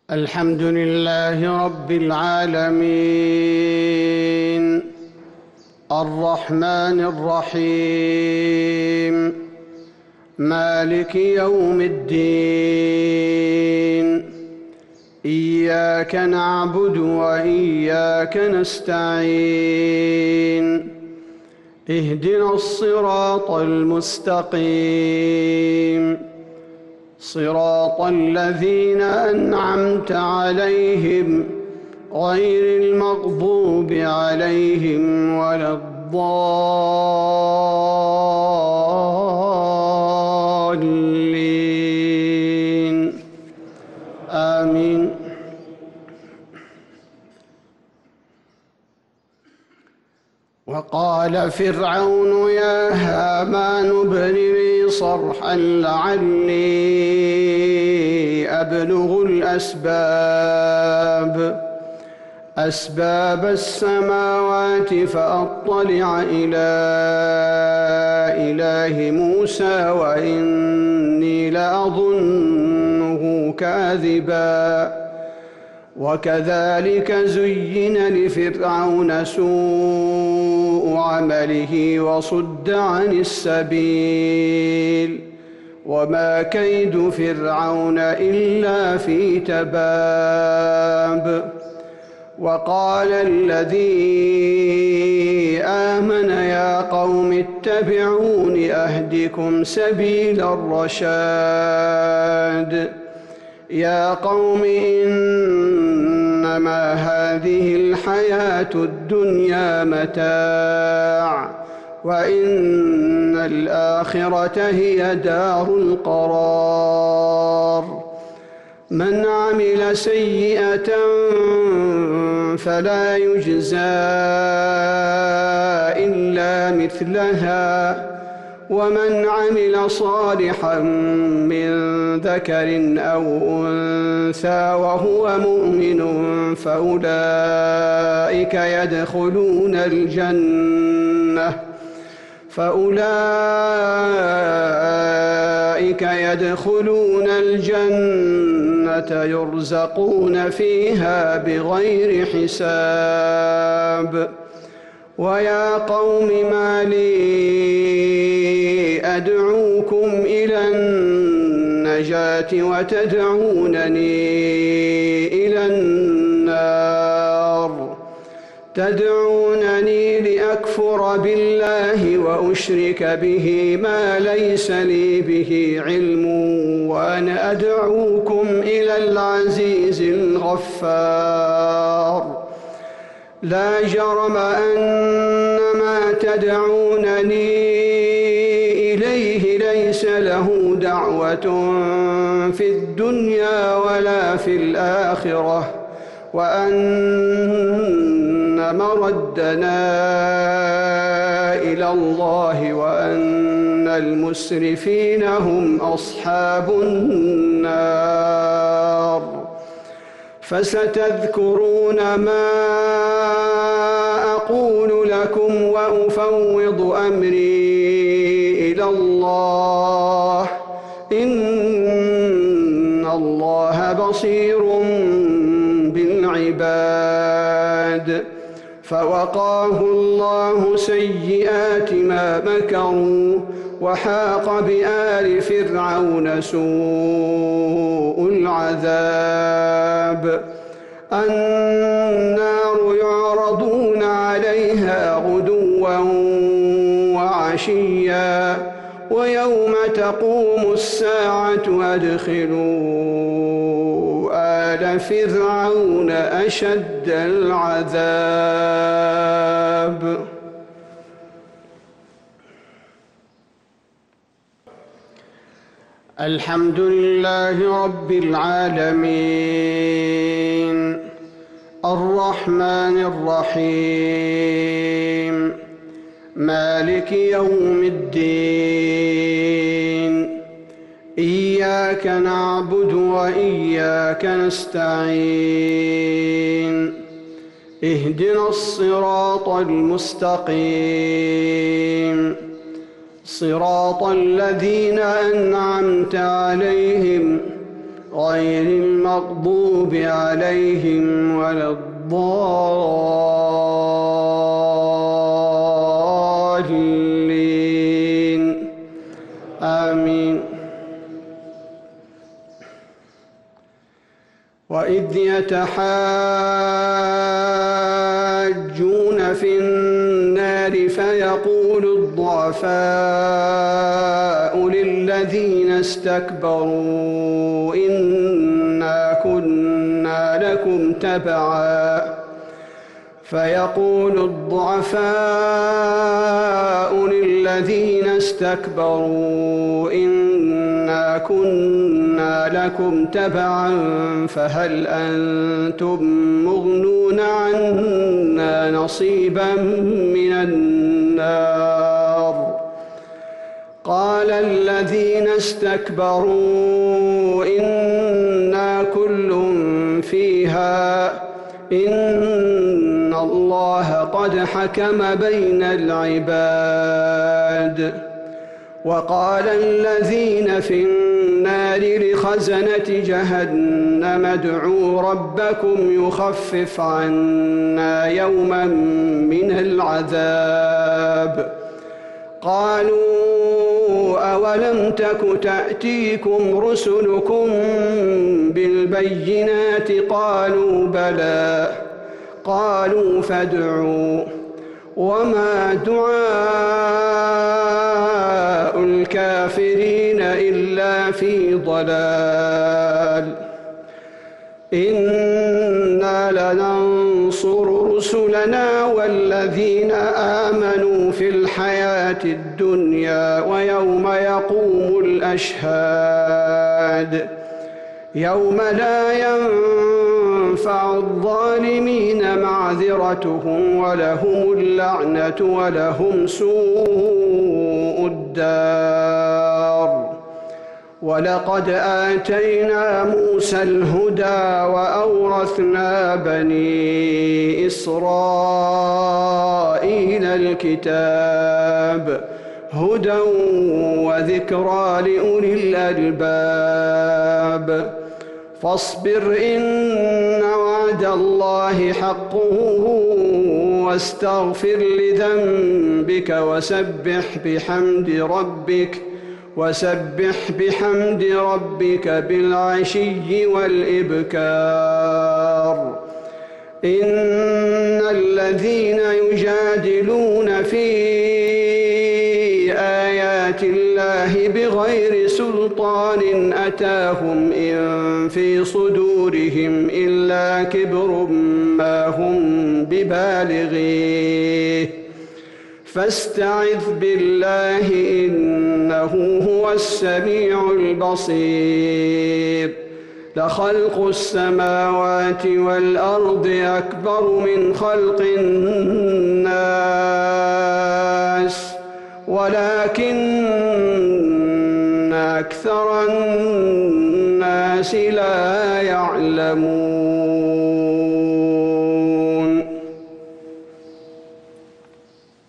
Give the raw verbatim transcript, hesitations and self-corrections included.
الحمد لله رب العالمين الرحمن الرحيم مالك يوم الدين إياك نعبد وإياك نستعين اهدنا الصراط المستقيم صراط الذين أنعمت عليهم غير المغضوب عليهم ولا الضالين آمين. وقال فرعون يا هامان ابن لي صرحا لعلي أبلغ الأسباب أسباب السماوات فأطلع إلى إله موسى وإني لأظنه كاذبا. وكذلك زين لفرعون سوء عمله وصد عن السبيل وما كيد فرعون إلا في تباب. وقال الذي آمن يا قوم اتبعون أهدكم سبيل الرشاد. يا قوم إنما هذه الحياة الدنيا متاع وإن الآخرة هي دار القرار. من عمل سيئة فلا يجزى إلا مثلها ومن عمل صالحا من ذكر أو أنثى وهو مؤمن فأولئك يدخلون الجنة فأولئك يدخلون الجنة يرزقون فيها بغير حساب. ويا قوم ما لي أدعوكم إلى النجاة وتدعونني إلى النار. تدعونني لأكفر بالله وأشرك به ما ليس لي به علم وأنا أدعوكم إلى العزيز الغفار. لا جرم أن ما تدعونني إليه ليس له دعوة في الدنيا ولا في الآخرة وأن مردنا إلى الله وأن المسرفين هم أصحاب النار. فستذكرون ما أقول لكم وأفوض أمري إلى الله إن الله بصير بالعباد. فوقاه الله سيئات ما مكروا وحاق بآل فرعون سوء العذاب. النار يعرضون عليها غدوا وعشيا ويوم تقوم الساعة أدخلوا آل فرعون أشد العذاب. الحمد لله رب العالمين الرحمن الرحيم مالك يوم الدين إياك نعبد وإياك نستعين اهدنا الصراط المستقيم صراط الذين أنعمت عليهم غير المغضوب المغضوب عليهم ولا الضالين آمين. وإذ يتحاجون في النار فيقول الضعفاء للذين استكبروا إنا كنا لكم تبعا فيقول الضعفاء للذين استكبروا إنا كنا لكم تبعا فهل أنتم مغنون عنا نصيبا من النار قال الذين استكبروا إنا كل فيها إن الله قد حكم بين العباد. وقال الذين في النار لخزنة جهنم ادعوا ربكم يخفف عنا يوما من العذاب قالوا أولم تك تأتيكم رسلكم بالبينات قالوا بلى قالوا فادعوا وما دعاء الكافرين إلا في ضلال إنا لننصر رسلنا والذين آمنوا في الحياة الدنيا ويوم يقوم الأشهاد يوم لا ينفع الظالمين معذرتهم ولهم اللعنة ولهم سوء الدار. ولقد آتينا موسى الهدى وأورثنا بني إسرائيل الكتاب هدى وذكرى لأولي الألباب فاصبر إن وعد الله حق واستغفر لذنبك وسبح بحمد ربك وسبح بحمد ربك بالعشي والإبكار. إن الذين يجادلون في آيات الله بغير سلطان أتاهم إن في صدورهم إلا كبر ما هم ببالغيه فاستعذ بالله إنه هو السميع البصير. لخلق السماوات والأرض أكبر من خلق الناس ولكن أكثر الناس لا يعلمون.